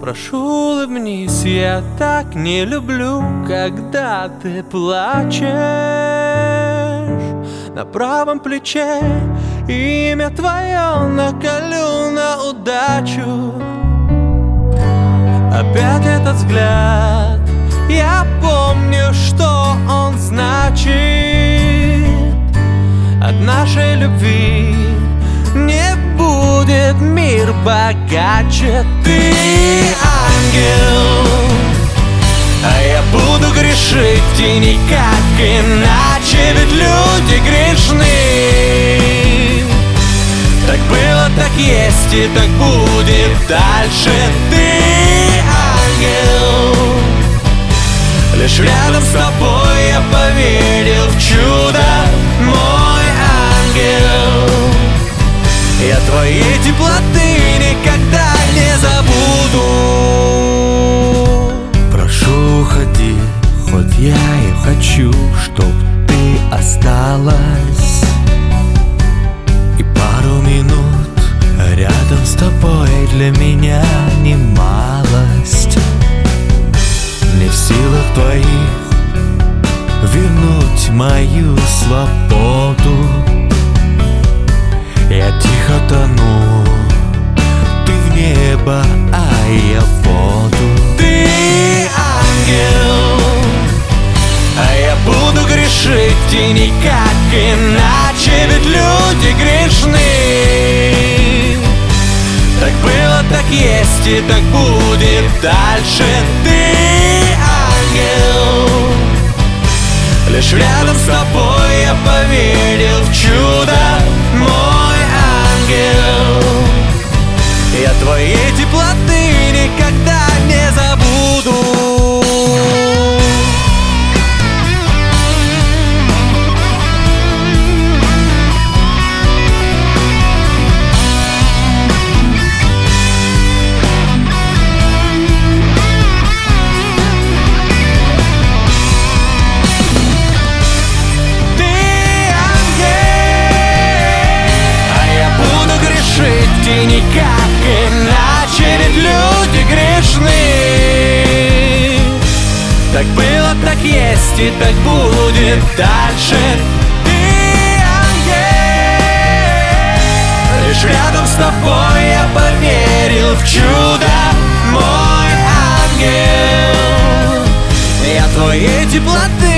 Прошу, улыбнись, я так не люблю, когда ты плачешь. На правом плече имя твое наколю на удачу. Опять этот взгляд, я помню, что он значит. От нашей любви не будет мир богаче. Ты ангел, а я буду грешить, и никак иначе, ведь люди грешны. Так было, так есть и так будет дальше. Ты ангел, лишь рядом с тобой я поверил в чудо. Мой ангел, я твоей теплоты никогда не забуду. Прошу, уходи, хоть я и хочу, чтоб ты осталась. И пару минут рядом с тобой для меня не малость. Не в силах твоих вернуть мою свободу. Я тихо тону, ты в небо, а я в воду. Ты ангел, а я буду грешить, и никак иначе, ведь люди грешны. Так было, так есть и так будет дальше. Ты ангел, лишь рядом с тобой я поверил в чудо. Мой ангел, я твоей теплоты никогда не забуду. И никак иначе, ведь люди грешны. Так было, так есть и так будет дальше. Ты ангел, лишь рядом с тобой я поверил в чудо. Мой ангел, я твоей теплоты